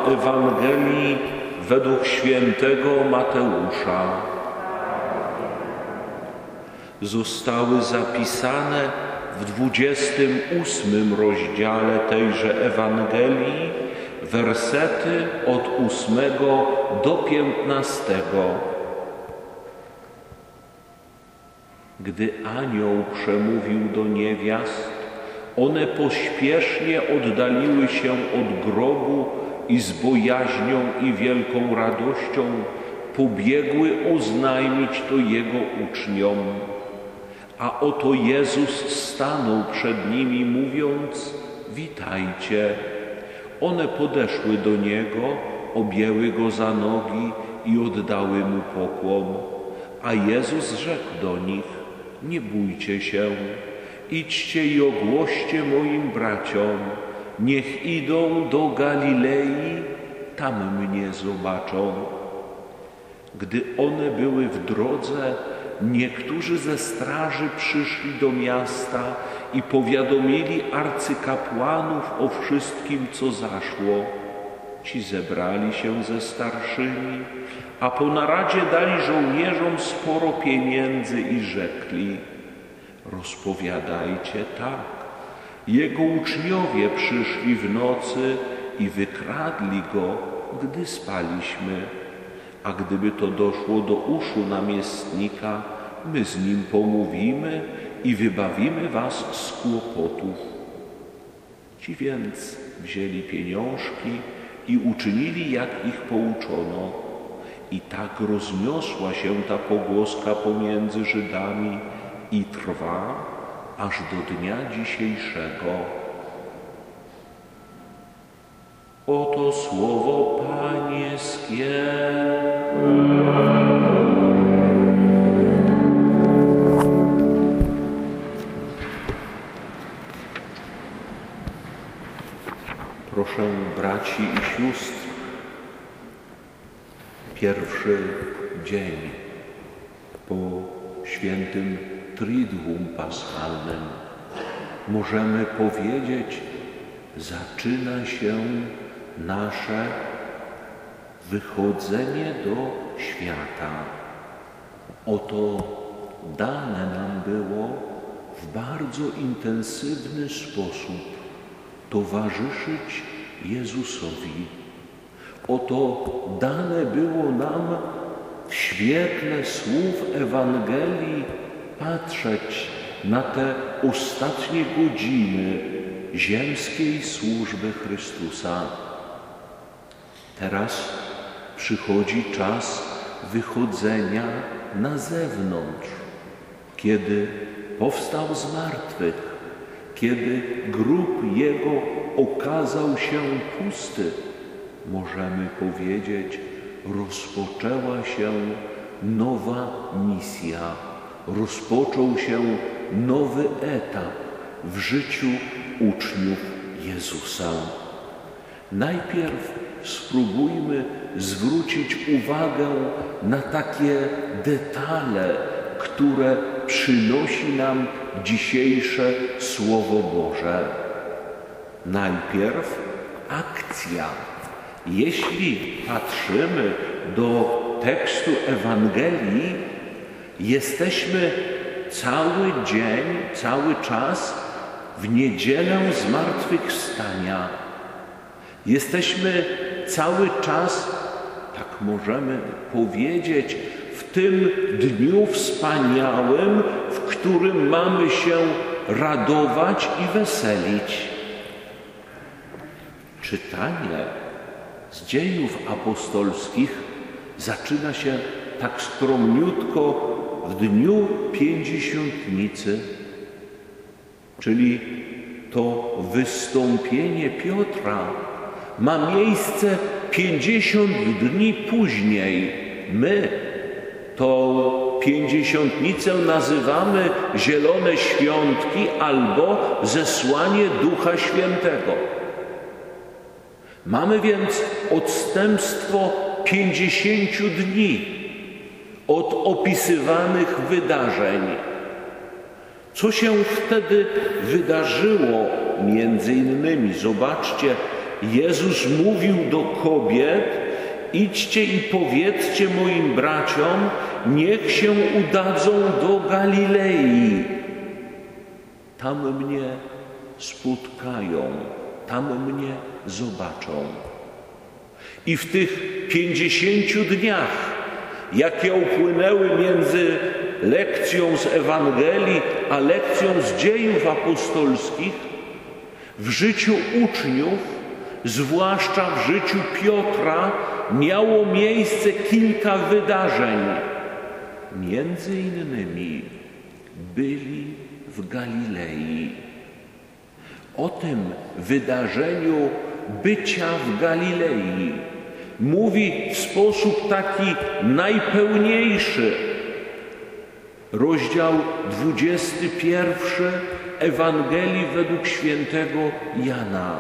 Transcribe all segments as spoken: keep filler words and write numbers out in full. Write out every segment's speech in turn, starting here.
Ewangelii według świętego Mateusza. Zostały zapisane w dwudziestym ósmym rozdziale tejże Ewangelii wersety od ósmego do piętnastego. Gdy anioł przemówił do niewiast, one pośpiesznie oddaliły się od grobu i z bojaźnią i wielką radością pobiegły oznajmić to Jego uczniom. A oto Jezus stanął przed nimi, mówiąc: witajcie. One podeszły do Niego, objęły Go za nogi i oddały Mu pokłon. A Jezus rzekł do nich: nie bójcie się, idźcie i ogłoście moim braciom, niech idą do Galilei, tam mnie zobaczą. Gdy one były w drodze, niektórzy ze straży przyszli do miasta i powiadomili arcykapłanów o wszystkim, co zaszło. Ci zebrali się ze starszymi, a po naradzie dali żołnierzom sporo pieniędzy i rzekli: rozpowiadajcie tak, Jego uczniowie przyszli w nocy i wykradli Go, gdy spaliśmy. A gdyby to doszło do uszu namiestnika, my z nim pomówimy i wybawimy was z kłopotów. Ci więc wzięli pieniążki i uczynili, jak ich pouczono. I tak rozniosła się ta pogłoska pomiędzy Żydami i trwa aż do dnia dzisiejszego. Oto słowo Pańskie. Proszę braci i sióstr, pierwszy dzień po świętym Triduum Paschalnym, możemy powiedzieć, zaczyna się nasze wychodzenie do świata. Oto dane nam było w bardzo intensywny sposób towarzyszyć Jezusowi. Oto dane było nam w świetle słów Ewangelii patrzeć na te ostatnie godziny ziemskiej służby Chrystusa. Teraz przychodzi czas wychodzenia na zewnątrz, kiedy powstał z martwych, kiedy grób Jego okazał się pusty. Możemy powiedzieć, rozpoczęła się nowa misja, rozpoczął się nowy etap w życiu uczniów Jezusa. Najpierw spróbujmy zwrócić uwagę na takie detale, które przynosi nam dzisiejsze Słowo Boże. Najpierw akcja. Jeśli patrzymy do tekstu Ewangelii, jesteśmy cały dzień, cały czas w niedzielę zmartwychwstania. Jesteśmy cały czas, tak możemy powiedzieć, w tym dniu wspaniałym, w którym mamy się radować i weselić. Czytanie z Dziejów Apostolskich zaczyna się tak skromniutko w dniu Pięćdziesiątnicy, czyli to wystąpienie Piotra ma miejsce pięćdziesiąt dni później. My tą Pięćdziesiątnicę nazywamy Zielone Świątki albo zesłanie Ducha Świętego. Mamy więc odstępstwo pięćdziesięciu dni od opisywanych wydarzeń. Co się wtedy wydarzyło? Między innymi zobaczcie, Jezus mówił do kobiet: idźcie i powiedzcie moim braciom, niech się udadzą do Galilei. Tam mnie spotkają, tam mnie zobaczą. I w tych pięćdziesięciu dniach, jakie upłynęły między lekcją z Ewangelii a lekcją z dziejów apostolskich, w życiu uczniów, zwłaszcza w życiu Piotra, miało miejsce kilka wydarzeń. Między innymi byli w Galilei. O tym wydarzeniu bycia w Galilei mówi w sposób taki najpełniejszy rozdział dwudziesty pierwszy Ewangelii według świętego Jana.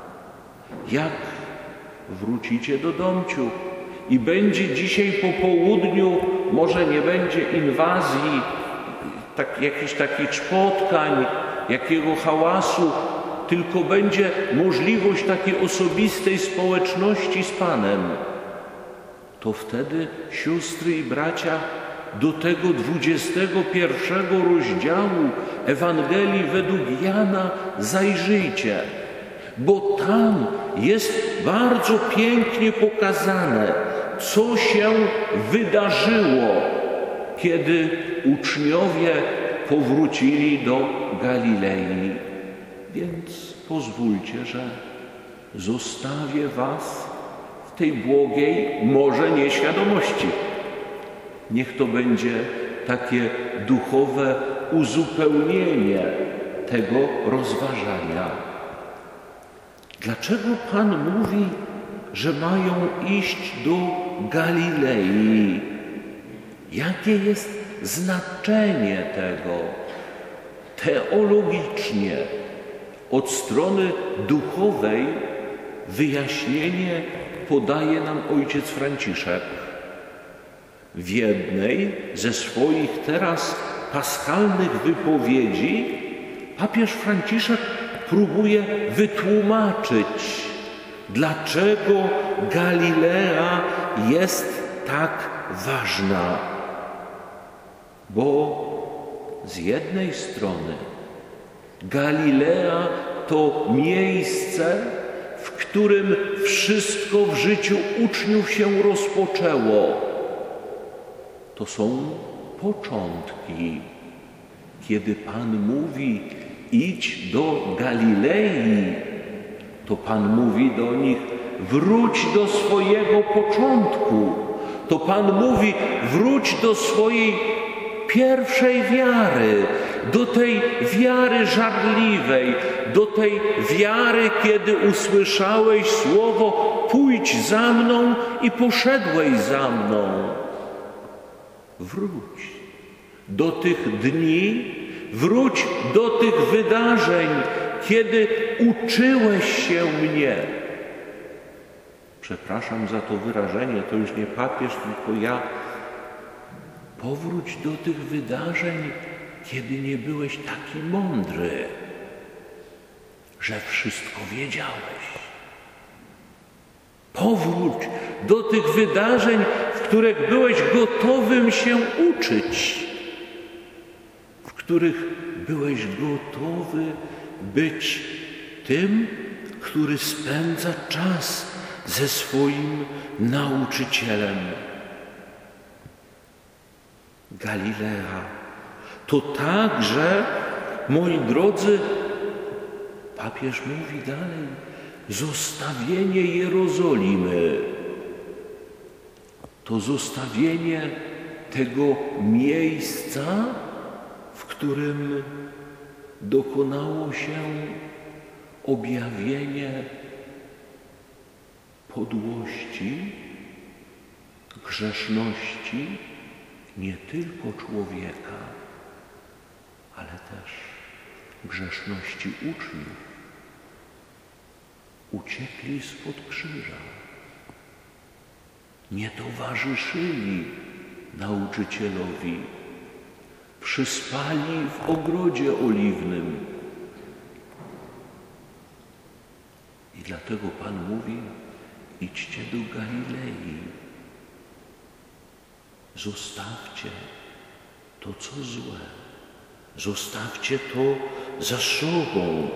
Jak wrócicie do domciu i będzie dzisiaj po południu, może nie będzie inwazji, tak, jakichś takich spotkań, jakiego hałasu, tylko będzie możliwość takiej osobistej społeczności z Panem, to wtedy, siostry i bracia, do tego dwudziestego pierwszego rozdziału Ewangelii według Jana zajrzyjcie, bo tam jest bardzo pięknie pokazane, co się wydarzyło, kiedy uczniowie powrócili do Galilei. Więc pozwólcie, że zostawię was w tej błogiej, może nieświadomości. Niech to będzie takie duchowe uzupełnienie tego rozważania. Dlaczego Pan mówi, że mają iść do Galilei? Jakie jest znaczenie tego teologicznie? Od strony duchowej wyjaśnienie podaje nam ojciec Franciszek. W jednej ze swoich teraz paschalnych wypowiedzi papież Franciszek próbuje wytłumaczyć, dlaczego Galilea jest tak ważna. Bo z jednej strony Galilea to miejsce, w którym wszystko w życiu uczniów się rozpoczęło. To są początki. Kiedy Pan mówi: idź do Galilei, to Pan mówi do nich: wróć do swojego początku. To Pan mówi: wróć do swojej pierwszej wiary, do tej wiary żarliwej, do tej wiary, kiedy usłyszałeś słowo: pójdź za mną i poszedłeś za mną. Wróć do tych dni, wróć do tych wydarzeń, kiedy uczyłeś się mnie. Przepraszam za to wyrażenie, to już nie papież, tylko ja. Powróć do tych wydarzeń, kiedy nie byłeś taki mądry, że wszystko wiedziałeś. Powróć do tych wydarzeń, w których byłeś gotowym się uczyć, w których byłeś gotowy być tym, który spędza czas ze swoim nauczycielem. Galilea to także, moi drodzy, papież mówi dalej, zostawienie Jerozolimy. To zostawienie tego miejsca, w którym dokonało się objawienie podłości, grzeszności nie tylko człowieka, ale też grzeszności uczniów. Uciekli spod krzyża, nie towarzyszyli nauczycielowi, przyspali w ogrodzie oliwnym. I dlatego Pan mówi, idźcie do Galilei. Zostawcie to, co złe. Zostawcie to za sobą.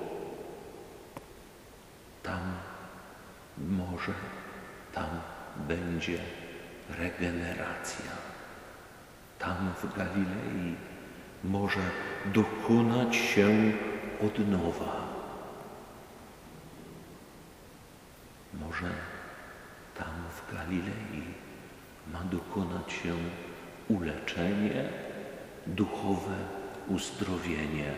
Tam może, tam będzie regeneracja. Tam w Galilei może dokonać się odnowa. Może tam w Galilei ma dokonać się uleczenie, duchowe uzdrowienie.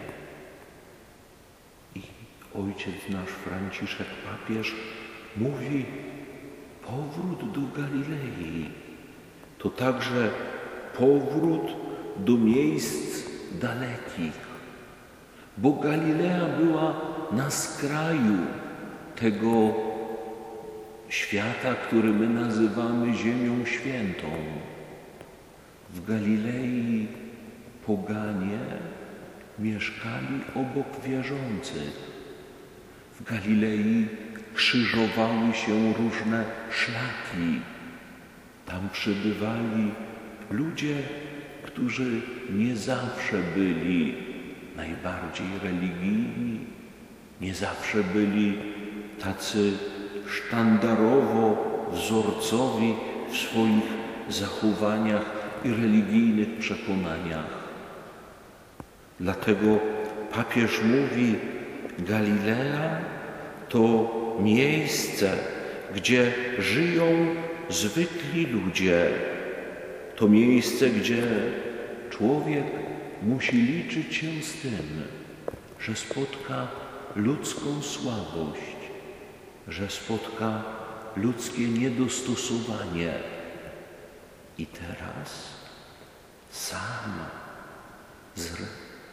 I ojciec nasz Franciszek papież mówi, powrót do Galilei to także powrót do miejsc dalekich, bo Galilea była na skraju tego świata, który my nazywamy Ziemią Świętą. W Galilei poganie mieszkali obok wierzących. W Galilei krzyżowały się różne szlaki. Tam przebywali ludzie, którzy nie zawsze byli najbardziej religijni, nie zawsze byli tacy sztandarowo wzorcowi w swoich zachowaniach i religijnych przekonaniach. Dlatego papież mówi, Galilea to miejsce, gdzie żyją zwykli ludzie. To miejsce, gdzie człowiek musi liczyć się z tym, że spotka ludzką słabość, że spotka ludzkie niedostosowanie. I teraz sam zre,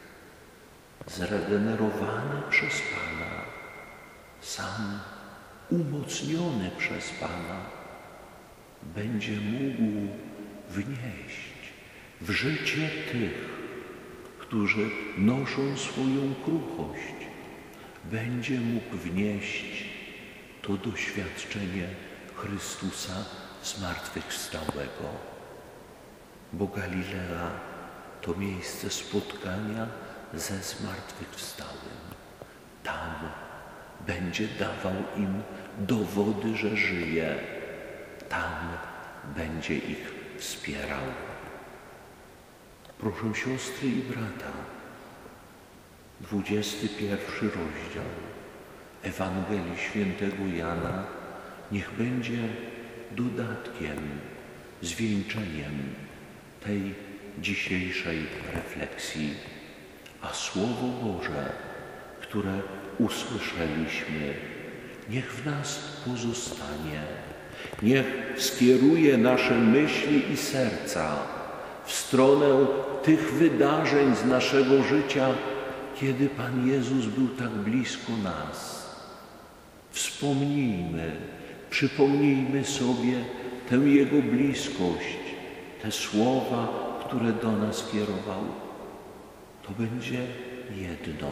zregenerowany przez Pana, sam umocniony przez Pana, będzie mógł wnieść w życie tych, którzy noszą swoją kruchość, będzie mógł wnieść to doświadczenie Chrystusa zmartwychwstałego. Bo Galilea to miejsce spotkania ze zmartwychwstałym. Tam będzie dawał im dowody, że żyje. Tam będzie ich wspierał. Proszę siostry i brata, dwudziesty pierwszy rozdział Ewangelii Świętego Jana niech będzie dodatkiem, zwieńczeniem tej dzisiejszej refleksji. A Słowo Boże, które usłyszeliśmy, niech w nas pozostanie. Niech skieruje nasze myśli i serca w stronę tych wydarzeń z naszego życia, kiedy Pan Jezus był tak blisko nas. Wspomnijmy, przypomnijmy sobie tę Jego bliskość, te słowa, które do nas kierował. To będzie jedno.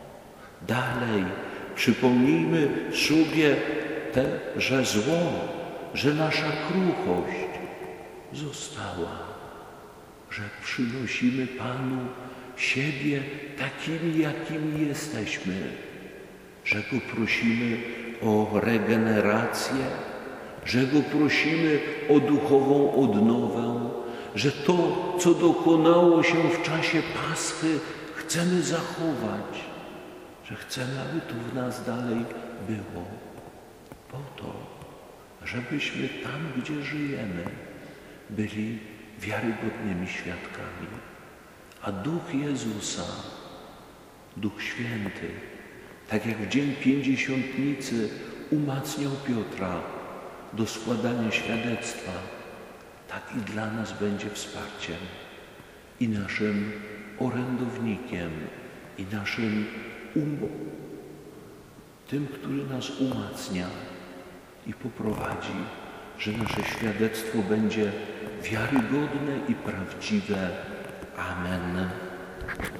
Dalej przypomnijmy sobie te, że zło, że nasza kruchość została, że przynosimy Panu siebie takimi, jakimi jesteśmy, że Go prosimy o regenerację, że Go prosimy o duchową odnowę, że to, co dokonało się w czasie Paschy, chcemy zachować, że chcemy, aby to w nas dalej było, po to, żebyśmy tam, gdzie żyjemy, byli wiarygodnymi świadkami. A Duch Jezusa, Duch Święty, tak jak w dzień Pięćdziesiątnicy umacniał Piotra do składania świadectwa, tak i dla nas będzie wsparciem i naszym orędownikiem, i naszym um... tym, który nas umacnia i poprowadzi, że nasze świadectwo będzie wiarygodne i prawdziwe. Amen.